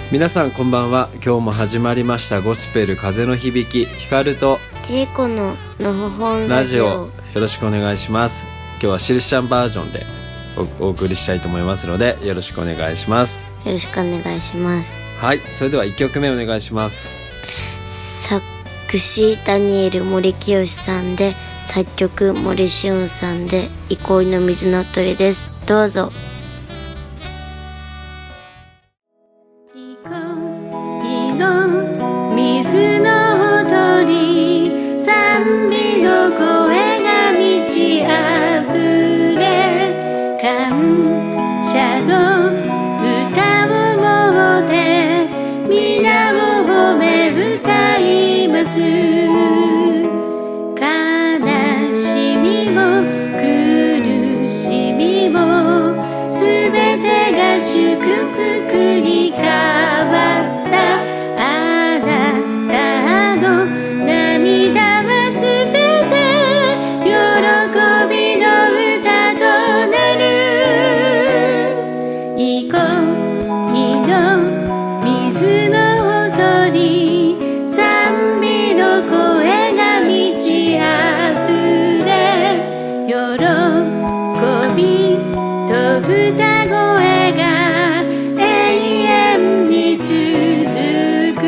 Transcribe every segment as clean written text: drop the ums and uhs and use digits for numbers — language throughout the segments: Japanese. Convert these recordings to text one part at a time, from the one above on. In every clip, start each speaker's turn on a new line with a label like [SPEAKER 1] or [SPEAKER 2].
[SPEAKER 1] 皆さんこんばんは。今日も始まりましたゴスペル風の響き、光と
[SPEAKER 2] ケイコののほほん
[SPEAKER 1] ラジオ、よろしくお願いします。今日はしるしちゃんバージョンで お送りしたいと思いますのでよろしくお願いします。
[SPEAKER 2] よろしくお願いします。
[SPEAKER 1] はい、それでは1曲目お願いします。
[SPEAKER 2] 作詞ダニエル森清さんで、作曲森俊さんで、憩いの水の鳥です。どうぞ。
[SPEAKER 3] 憩いの水の鳥、賛美の声が満ち溢れ、感謝の歌を持って皆を褒め歌います。悲しみも苦しみもすべてが祝福に変わった。あなたの涙はすべて喜びの歌となる。憩いの水の鳥、賛美の声が満ち溢れ、喜びと歌声が永遠に続く。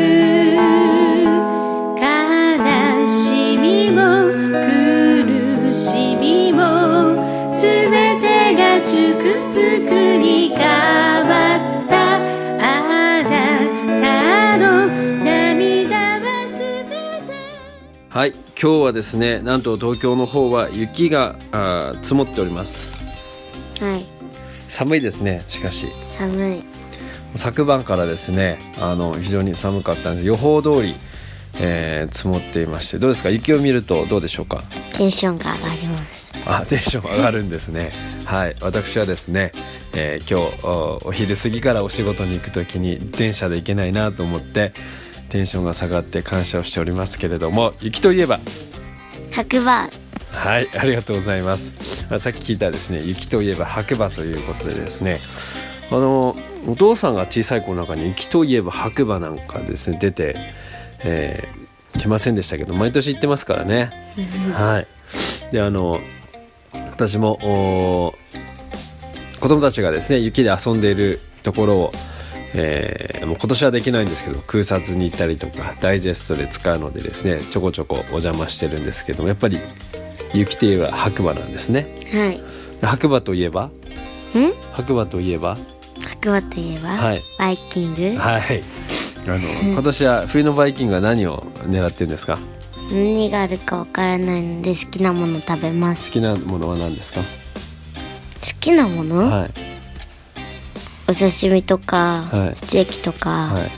[SPEAKER 3] 悲しみも苦しみもすべてが祝福に変わった。あなたの涙はすべて。
[SPEAKER 1] はい、今日はですね、なんと東京の方は雪が積もっております。
[SPEAKER 2] はい、
[SPEAKER 1] 寒いですね。しかし
[SPEAKER 2] 寒い。
[SPEAKER 1] 昨晩からですね、非常に寒かったので予報通り、積もっていまして、どうですか、雪を見るとどうでしょうか。
[SPEAKER 2] テンションが上がります。
[SPEAKER 1] テンション上がるんですね。はい、私はですね、今日お昼過ぎからお仕事に行くときに電車で行けないなと思ってテンションが下がって感謝をしておりますけれども、雪といえば
[SPEAKER 2] 白馬。
[SPEAKER 1] はい、ありがとうございます。さっき聞いたですね、雪といえば白馬ということでですね、お父さんが小さい頃の中に雪といえば白馬なんかですね出て、来ませんでしたけど、毎年行ってますからね。はい。で、私も子供たちがですね雪で遊んでいるところを、もう今年はできないんですけど空撮に行ったりとかダイジェストで使うのでですね、ちょこちょこお邪魔してるんですけども、やっぱり雪といえば白馬なんですね。
[SPEAKER 2] はい。
[SPEAKER 1] 白馬といえば白馬といえば
[SPEAKER 2] 白馬といえば、
[SPEAKER 1] はい、
[SPEAKER 2] バイキング。
[SPEAKER 1] はい。今年は冬のバイキングは何を狙ってるんですか。
[SPEAKER 2] 何があるかわからないので好きなもの食べます。
[SPEAKER 1] 好きなものは何ですか。
[SPEAKER 2] 好きなもの、
[SPEAKER 1] はい、
[SPEAKER 2] お刺身とか、
[SPEAKER 1] はい、
[SPEAKER 2] ステーキとか、
[SPEAKER 1] はい、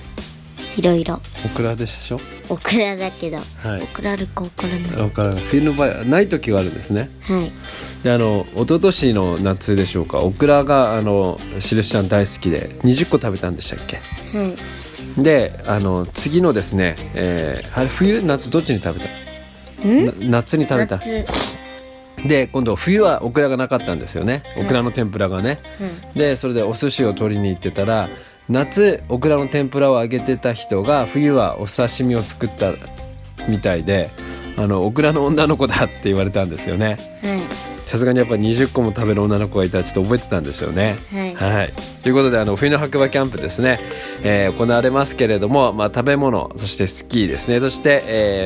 [SPEAKER 2] いろいろ。
[SPEAKER 1] オクラでしょ。
[SPEAKER 2] オクラだけど、
[SPEAKER 1] はい、
[SPEAKER 2] オクラあるかわからない。
[SPEAKER 1] わからない。冬の場合はない時があるんですね。
[SPEAKER 2] はい。
[SPEAKER 1] で、一昨年の夏でしょうか、オクラがしるしちゃん大好きで20個食べたんでしたっけ。
[SPEAKER 2] はい。
[SPEAKER 1] で、次のですね、あれ冬夏どっちに食べた。夏に食べた。で、今度冬はオクラがなかったんですよね。オクラの天ぷらがね。で、それでお寿司を取りに行ってたら、夏オクラの天ぷらを揚げてた人が冬はお刺身を作ったみたいで、オクラの女の子だって言われたんですよね。
[SPEAKER 2] はい。
[SPEAKER 1] さすがにやっぱ20個も食べる女の子がいたらちょっと覚えてたんですよね。
[SPEAKER 2] はい、
[SPEAKER 1] はい、ということで冬の白馬キャンプですね、行われますけれども、食べ物、そしてスキーですね、そして、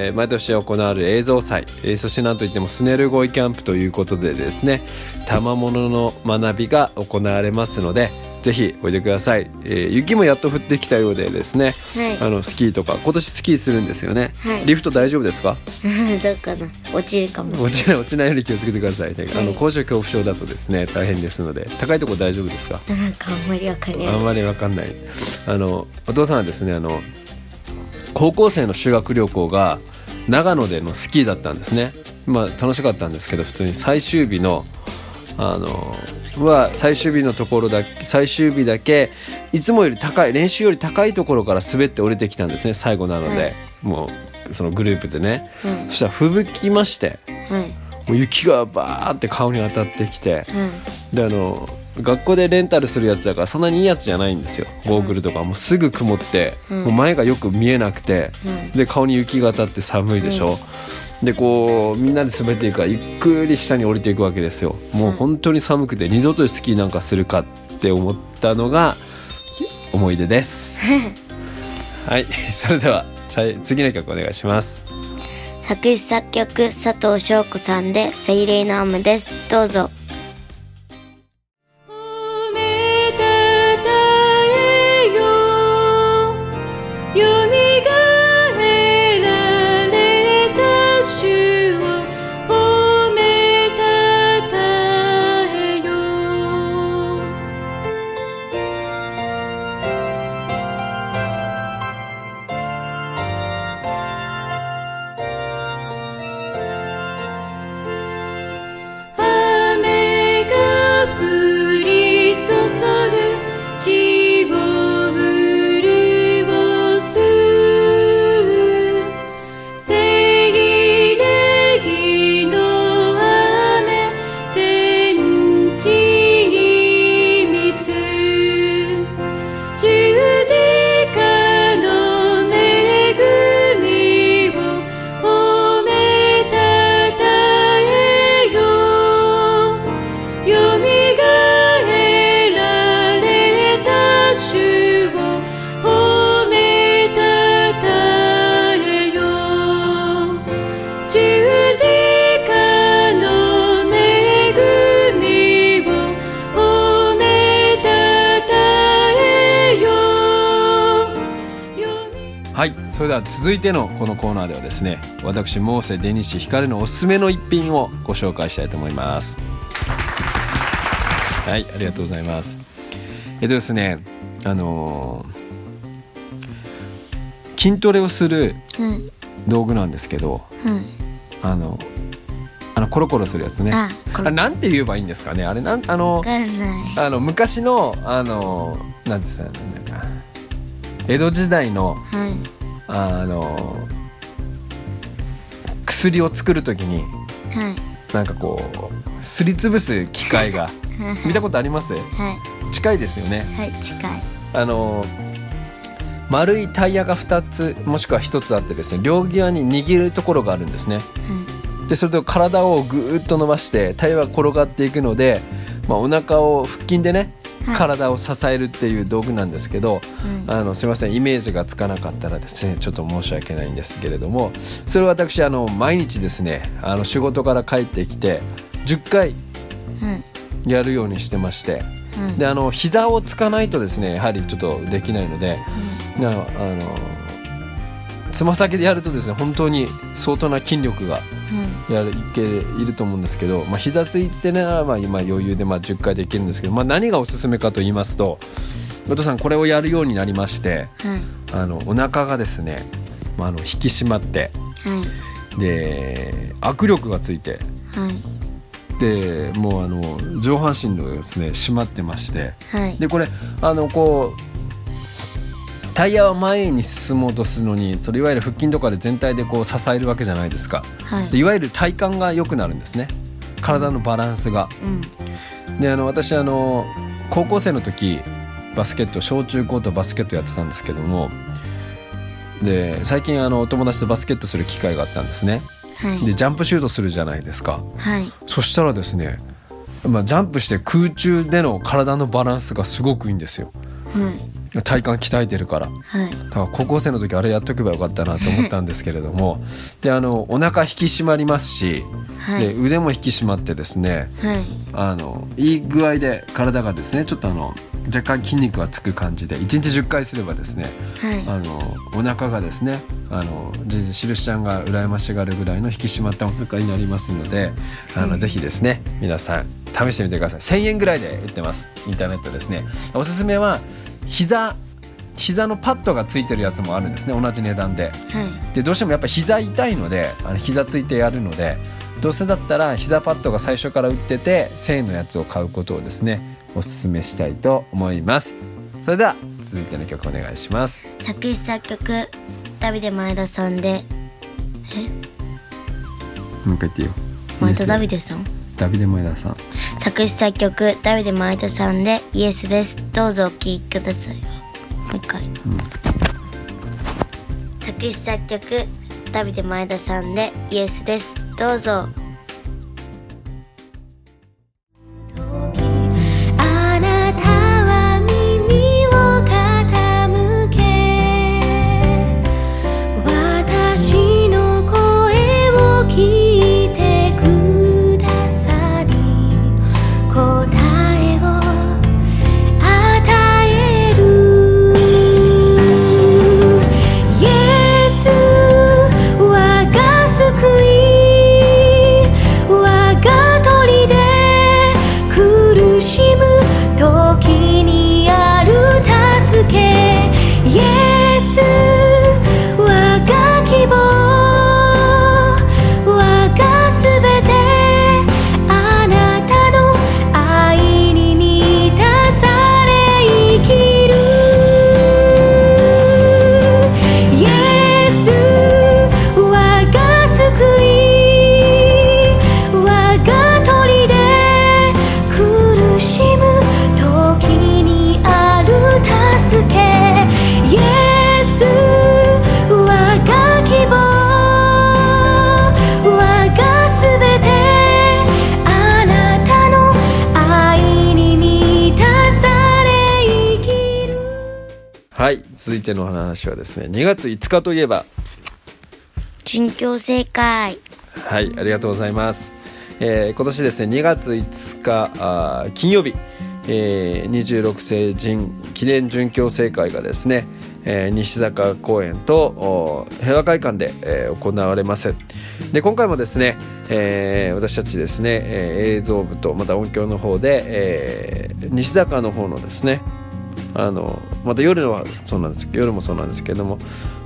[SPEAKER 1] 毎年行われる映像祭、そしてなんといってもスネルゴイキャンプということでですね、賜物の学びが行われますのでぜひおいでください。雪もやっと降ってきたようでですね、
[SPEAKER 2] はい、
[SPEAKER 1] スキーとか今年スキーするんですよね。
[SPEAKER 2] はい、
[SPEAKER 1] リフト大丈夫ですか。
[SPEAKER 2] どうかな、落ちるかも。
[SPEAKER 1] 落ちないように気をつけてくださいね。
[SPEAKER 2] はい、
[SPEAKER 1] 高所恐怖症だとですね大変ですので、高いところ大丈夫ですか。
[SPEAKER 2] なんかあんまりわかんない。
[SPEAKER 1] あんまりわかんない。お父さんはですね、高校生の修学旅行が長野でのスキーだったんですね。楽しかったんですけど、普通に最終日の最終日のところ最終日だけいつもより高い、練習より高いところから滑って降りてきたんですね、最後なので、もうそのグループでね、そしたら吹雪きまして、もう雪がバーって顔に当たってきて、で学校でレンタルするやつだからそんなにいいやつじゃないんですよ。ゴーグルとかもうすぐ曇って、もう前がよく見えなくて、で顔に雪が当たって寒いでしょ、でこうみんなで滑っていくからゆっくり下に降りていくわけですよ。もう本当に寒くて二度とスキーなんかするかって思ったのが思い出ですはい、それでは次の曲お願いします。
[SPEAKER 2] 作詞作曲佐藤翔子さんで精霊の雨です。どうぞ。
[SPEAKER 1] はい、それでは続いてのこのコーナーではですね、私モーセデニッシュ光のおすすめの一品をご紹介したいと思います。はい、ありがとうございます。ですね、筋トレをする道具なんですけど、コロコロするやつね。あれなんて言えばいいんですかね。あれ昔のなんて言うんだか、江戸時代の、薬を作るときに、なんかこうすりつぶす機械が見たことあります？近いですよね。
[SPEAKER 2] はい、近い。
[SPEAKER 1] 丸いタイヤが2つもしくは1つあってですね、両際に握るところがあるんですね。でそれと体をぐーっと伸ばしてタイヤが転がっていくので、お腹を腹筋でね、体を支えるっていう道具なんですけど、すいません、イメージがつかなかったらですね、ちょっと申し訳ないんですけれども、それを私毎日ですね、仕事から帰ってきて10回やるようにしてまして、で膝をつかないとですね、やはりちょっとできないので、つま先でやるとですね、本当に相当な筋力がいると思うんですけど、膝ついてね、今余裕で10回できるんですけど、何がおすすめかと言いますと、お父さんこれをやるようになりまして、お腹がですね、引き締まって、で握力がついて、でもう上半身のですね締まってまして、でこれこうタイヤは前に進もうとするのに、それいわゆる腹筋とかで全体でこう支えるわけじゃないですか。でいわゆる体幹が良くなるんですね、体のバランスが。で私高校生の時バスケット、小中高とバスケットやってたんですけども、で最近お友達とバスケットする機会があったんですね。でジャンプシュートするじゃないですか。そしたらですね、ジャンプして空中での体のバランスがすごくいいんですよ。体幹鍛えてるから、だから高校生の時あれやっとけばよかったなと思ったんですけれどもでお腹引き締まりますし、で腕も引き締まってですね、いい具合で体がですね、ちょっと若干筋肉がつく感じで1日10回すればですね、お腹がですね、しるしちゃんが羨ましがるぐらいの引き締まったお腹になりますので、ぜひですね皆さん試してみてください。1000円ぐらいで売ってます、インターネットですね。おすすめは膝のパッドがついてるやつもあるんですね、同じ値段で。でどうしてもやっぱ膝痛いので、膝ついてやるので、どうせだったら膝パッドが最初から売ってて1000円のやつを買うことをですねおすすめしたいと思います。それでは続いての曲お願いします。
[SPEAKER 2] 作詞作曲ダビデ前田さんで、
[SPEAKER 1] もう一回言ってよ。
[SPEAKER 2] 前田ダビデさん、
[SPEAKER 1] ダビデ前田さん。
[SPEAKER 2] 作詞作曲ダビデ前田さんでイエスです。どうぞお聴きください。もう一回、作詞作曲ダビデ前田さんでイエスです。どうぞ。
[SPEAKER 3] あなたは耳を傾け、私の声を聞いてくださり、答えを与える。イエス、我が救い、我が砦、苦しむ時にある助け。イエス、我が希望、我がすべて、あなたの愛に満たされ生きる。イエス、我が救い、我が砦、苦しむ時にある助け。イエス、我が希望、我がすべて、あなたの愛に満たされ生きる。
[SPEAKER 1] はい、続いての話はですね、2月5日といえば、
[SPEAKER 2] 殉教聖会。
[SPEAKER 1] はい、ありがとうございます。今年ですね、2月5日金曜日、26世人記念殉教聖会がですね、西坂公園と平和会館で、行われます。で、今回もですね、私たちですね、映像部とまた音響の方で、西坂の方のですね、また夜はそうなんですけど、夜もそうなんですけれども、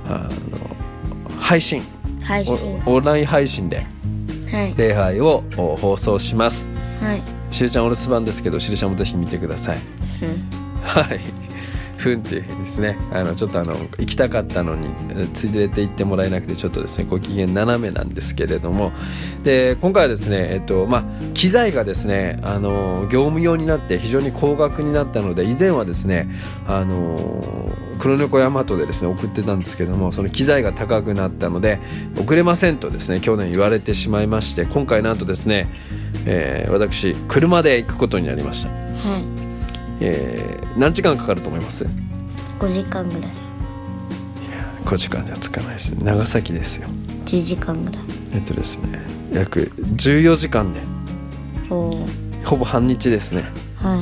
[SPEAKER 1] 配信オンライン配信で礼拝を放送します。
[SPEAKER 2] はい。
[SPEAKER 1] しるちゃんお留守番ですけど、しるちゃんもぜひ見てください。はい。ふんっていうですね、ちょっと行きたかったのに連れて行ってもらえなくて、ちょっとですねご機嫌斜めなんですけれども、で今回はですね、機材がですね業務用になって非常に高額になったので、以前はですね黒猫ヤマトでですね送ってたんですけども、その機材が高くなったので送れませんとですね去年言われてしまいまして、今回なんとですね、私車で行くことになりました。
[SPEAKER 2] はい。
[SPEAKER 1] 何時間かかると思います？
[SPEAKER 2] 5時間ぐらい。
[SPEAKER 1] 5時間じゃつかないですね。長崎ですよ。
[SPEAKER 2] 10時間ぐらい。
[SPEAKER 1] ですね、約14時間で、ほぼ半日ですね。
[SPEAKER 2] はい。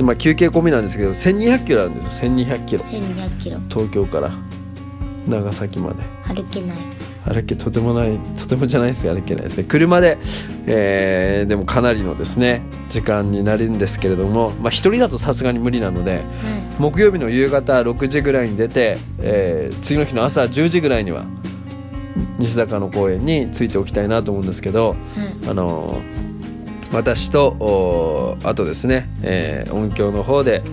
[SPEAKER 1] で、休憩込みなんですけど、1200キロあるんですよ。1200キロ。
[SPEAKER 2] 1200キロ。
[SPEAKER 1] 東京から長崎まで。
[SPEAKER 2] 歩けない。
[SPEAKER 1] とてもじゃないですが歩けないですね。車で、でもかなりのですね時間になるんですけれども、一人だとさすがに無理なので、木曜日の夕方6時ぐらいに出て、次の日の朝10時ぐらいには西坂の公園に着いておきたいなと思うんですけど、私とあとですね、音響の方で、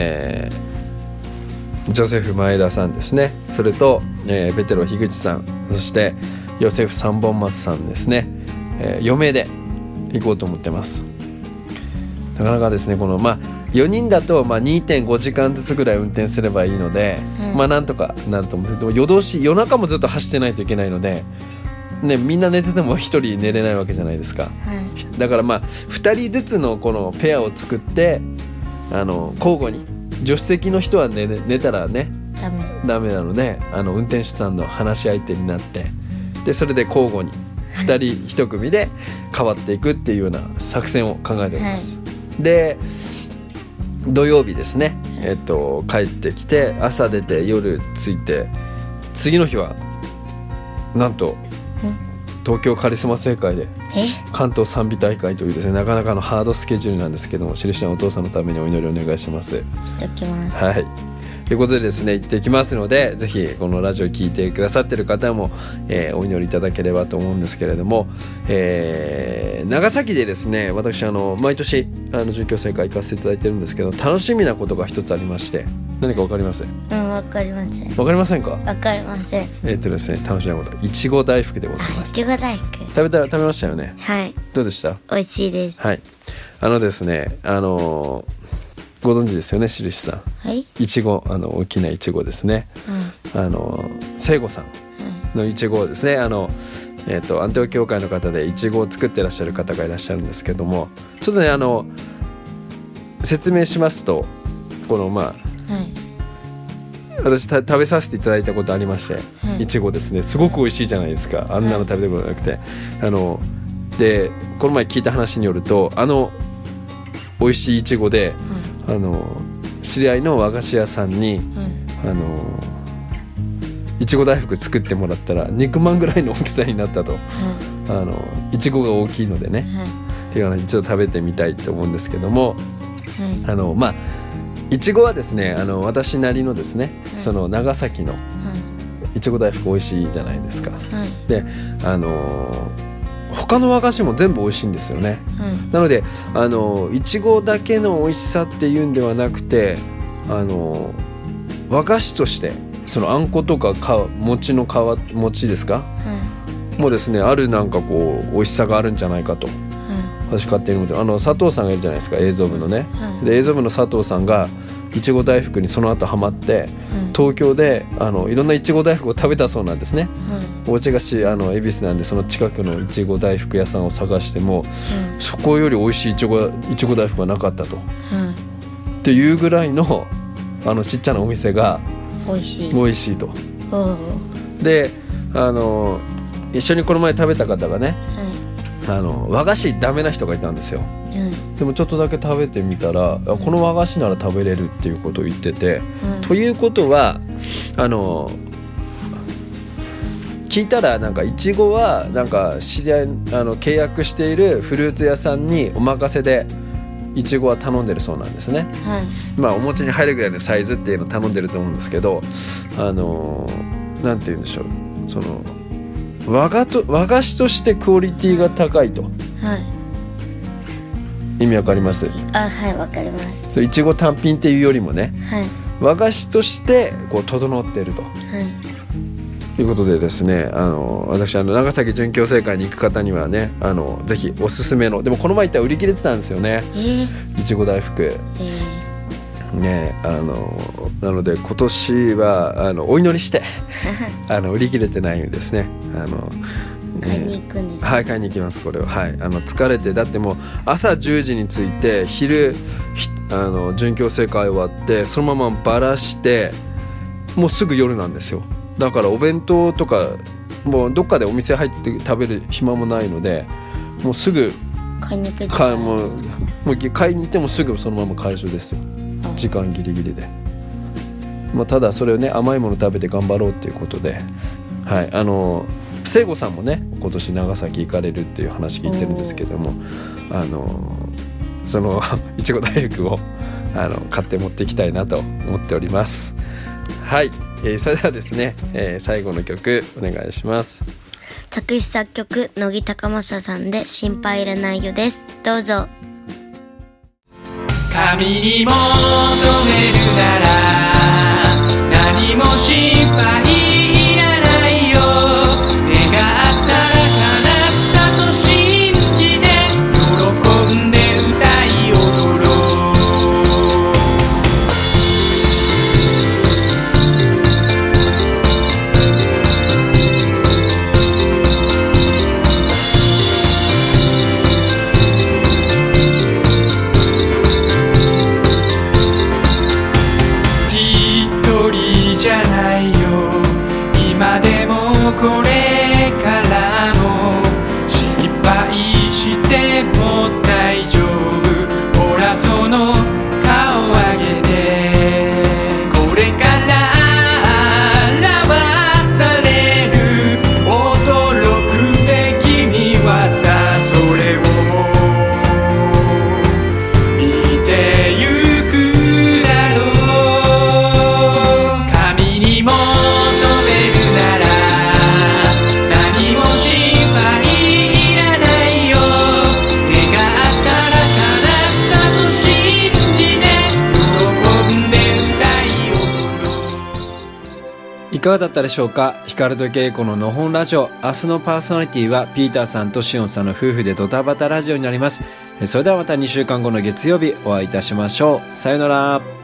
[SPEAKER 1] ジョセフ前田さんですね、それと、ベテロ樋口さん、そしてヨセフ三本松さんですね、4名で行こうと思ってます。なかなかですねこの、4人だと2.5 時間ずつぐらい運転すればいいので、なんとかなると思うんですけど、夜中もずっと走ってないといけないので、みんな寝てても1人寝れないわけじゃないですか。だから2人ずつのこのペアを作って、交互に助手席の人は 寝たらねダメなので、運転手さんの話し相手になって、でそれで交互に2人1組で変わっていくっていうような作戦を考えております。で土曜日ですね、帰ってきて朝出て夜着いて、次の日はなんと東京カリスマ聖会で関東賛美大会というですね、なかなかのハードスケジュールなんですけども、しるしちゃんお父さんのためにお祈りお願いします。
[SPEAKER 2] しときます。
[SPEAKER 1] はい、ということでですね行ってきますので、ぜひこのラジオ聞いてくださっている方も、お祈りいただければと思うんですけれども、長崎でですね私毎年殉教聖会行かせていただいてるんですけど、楽しみなことが一つありまして、何か分かります？
[SPEAKER 2] 分かりません。
[SPEAKER 1] 分かりませんか？
[SPEAKER 2] 分かりません。
[SPEAKER 1] ですね、楽しみなこと、いちご大福でございます。
[SPEAKER 2] いちご大福
[SPEAKER 1] 食べましたよね。
[SPEAKER 2] はい。
[SPEAKER 1] どうでした？
[SPEAKER 2] 美味しいです。
[SPEAKER 1] はい。 ですね、ご存知ですよね、印さん。
[SPEAKER 2] はい。
[SPEAKER 1] いちご、大きないちごですね。聖子さんのいちごをですね、アンテオ教会の方でいちごを作ってらっしゃる方がいらっしゃるんですけども、ちょっとね説明しますと、この
[SPEAKER 2] はい。
[SPEAKER 1] 私食べさせていただいたことありまして、いちごですね、すごく美味しいじゃないですか。あんなの食べたことなくて、でこの前聞いた話によると、美味しいいちごで、知り合いの和菓子屋さんに、いちご大福作ってもらったら肉まんぐらいの大きさになったと、いちごが大きいのでね、っていうのを一度食べてみたいと思うんですけども、いちごはですね、私なりのですね、その長崎のいちご大福美味しいじゃないですか。で他の和菓子も全部美味しいんですよね。なのでいちごだけの美味しさっていうんではなくて、和菓子としてそのあんことか餅の餅ですか、もうですね、あるなんかこう美味しさがあるんじゃないかと、私勝手に思って佐藤さんがいるじゃないですか、映像部のね、で映像部の佐藤さんがいちご大福にその後ハマって、東京でいろんないちご大福を食べたそうなんですね。お家が恵比寿なんで、その近くのいちご大福屋さんを探しても、そこより美味しいいちご大福はなかったと、っていうぐらいのちっちゃなお店が美味しいと。で一緒にこの前食べた方がね、和菓子ダメな人がいたんですよ。でもちょっとだけ食べてみたら、この和菓子なら食べれるっていうことを言ってて、ということは聞いたら、なんかいちごはなんか知り合い契約しているフルーツ屋さんにお任せでいちごは頼んでるそうなんですね。お餅に入るぐらいのサイズっていうのを頼んでると思うんですけど、なんて言うんでしょう、その和菓子としてクオリティが高いと、意味わかります？
[SPEAKER 2] はい、わかります。
[SPEAKER 1] いちご単品っていうよりもね、和菓子としてこう整っていると、いうことでですね、私長崎準強制会に行く方にはね、ぜひおすすめの、でもこの前行ったら売り切れてたんですよね、いちご大福、ね、なので今年はお祈りして売り切れてないんですね。
[SPEAKER 2] 買いに行くんです、
[SPEAKER 1] 買いに行きます、これを。疲れて、だってもう朝10時に着いて、昼準強制会終わってそのままバラして、もうすぐ夜なんですよ。だからお弁当とかもうどっかでお店入って食べる暇もないので、もうすぐ
[SPEAKER 2] 買いに行く、
[SPEAKER 1] もう買いに行ってもすぐそのまま回収ですよ、時間ギリギリで。ただそれをね、甘いもの食べて頑張ろうっていうことで、聖子さんもね今年長崎行かれるっていう話聞いてるんですけども、そのいちご大福を買って持っていきたいなと思っております。それではですね、最後の曲お願いします。
[SPEAKER 2] 作詞作曲乃木高政さんで心配いらないよです。どうぞ。
[SPEAKER 4] 神に求めるなら何も心配いらないよ、願ったら叶ったと信じて喜んで歌い踊ろう。これからも心配しても大丈夫、ほらその顔上げて、これから表される驚くべき見業、それを見てゆくだろう。神に求めるなら
[SPEAKER 1] いかがだったでしょうか。ヒカルとケイコののほんラジオ、明日のパーソナリティはピーターさんとシオンさんの夫婦でドタバタラジオになります。 それではまた2週間後の月曜日お会いいたしましょう。さようなら。